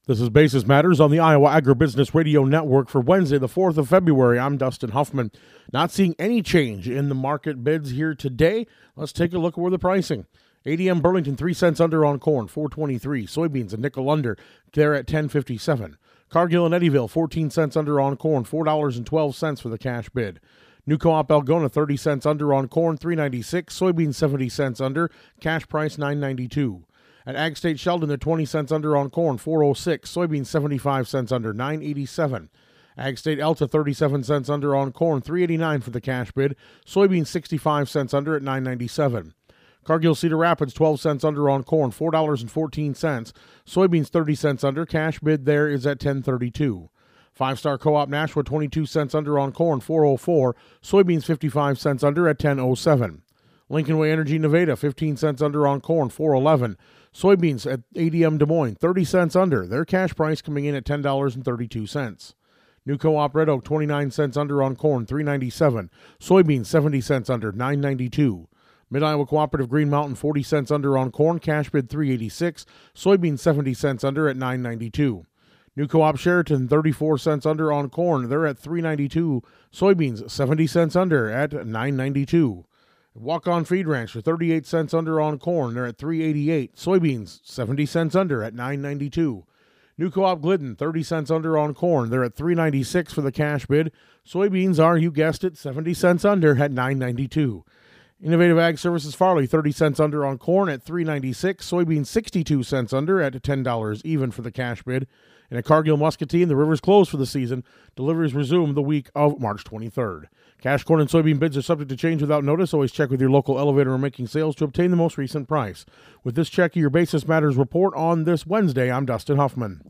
This is Basis Matters on the Iowa Agribusiness Radio Network for Wednesday, the 4th of February. I'm Dustin Huffman. Not seeing any change in the market bids here today. Let's take a look at where the pricing. ADM Burlington, 3 cents under on corn, $4.23. Soybeans, a nickel under. They're at $10.57. Cargill and Eddyville, 14 cents under on corn, $4.12 for the cash bid. New Co-op Algona, 30 cents under on corn, $3.96. Soybeans, 70 cents under. Cash price, $9.92. At Ag State Sheldon, they're 20 cents under on corn, $4.06. Soybeans, 75 cents under, $9.87. Ag State Elta, 37 cents under on corn, $3.89 for the cash bid. Soybeans, 65 cents under at $9.97. Cargill Cedar Rapids, 12 cents under on corn, $4.14. Soybeans, 30 cents under. Cash bid there is at $10.32. Five Star Co-op Nashua, 22 cents under on corn, $4.04. Soybeans, 55 cents under at $10.07. Lincoln Way Energy Nevada, 15 cents under on corn, $4.11. Soybeans at ADM Des Moines, 30 cents under. Their cash price coming in at $10.32. New Co-op Red Oak, 29 cents under on corn, $3.97. Soybeans, 70 cents under, $9.92. Mid-Iowa Cooperative Green Mountain, 40 cents under on corn, cash bid $3.86. Soybeans, 70 cents under at $9.92. New Co-op Sheraton, 34 cents under on corn. They're at $3.92. Soybeans, 70 cents under at $9.92. Walk-On Feed Ranch for 38 cents under on corn. They're at $3.88. Soybeans, 70 cents under at $9.92. New Co-op Glidden, 30 cents under on corn. They're at $3.96 for the cash bid. Soybeans are, you guessed it, 70 cents under at $9.92. Innovative Ag Services Farley, 30 cents under on corn at $3.96. Soybeans, 62 cents under at $10 even for the cash bid. And at Cargill Muscatine, the river's closed for the season. Deliveries resume the week of March 23rd. Cash corn and soybean bids are subject to change without notice. Always check with your local elevator or making sales to obtain the most recent price. With this check of your Basis Matters report on this Wednesday, I'm Dustin Huffman.